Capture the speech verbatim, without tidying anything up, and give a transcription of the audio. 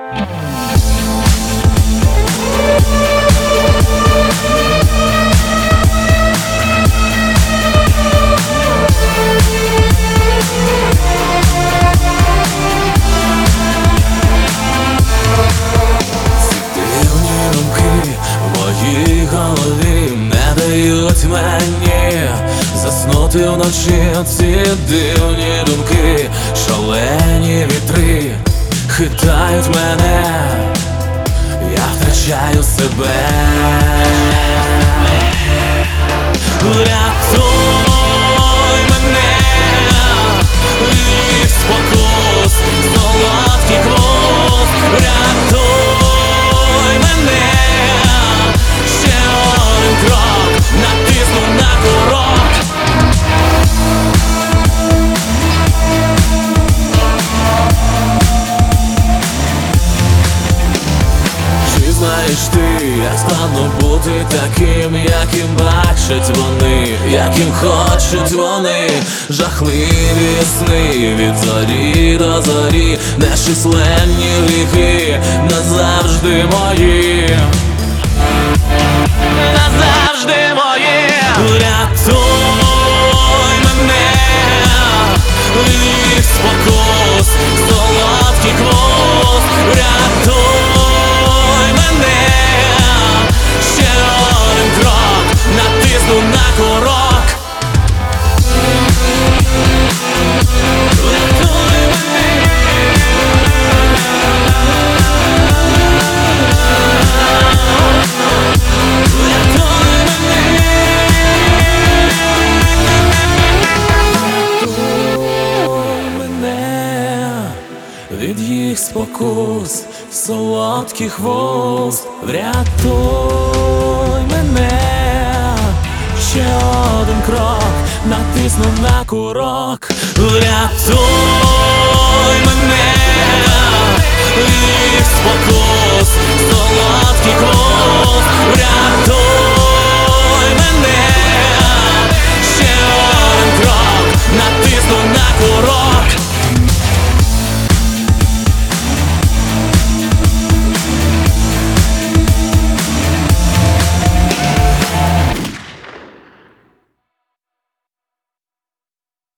Мені заснути вночі ці дивні думки, шалені вітри хитають мене, я втрачаю себе. Врятуй мене від спокус, солодкий хвост. Врятуй мене, ще один крок, натисну на курок. Чи знаєш ти, як складно бути таким, яким бачать вони, яким хочуть вони? Жахливі сни від зорі до зорі, нечисленні гріхи назавжди мої, назавжди мої. Врятуй мене від спокус, солодкий хвост. Врятуй мене, ще один крок, натисну на курок. Врятуй мене. Від їх спокус, солодкий хвост. Врятуй мене, ще один крок, натисну на курок. Врятуй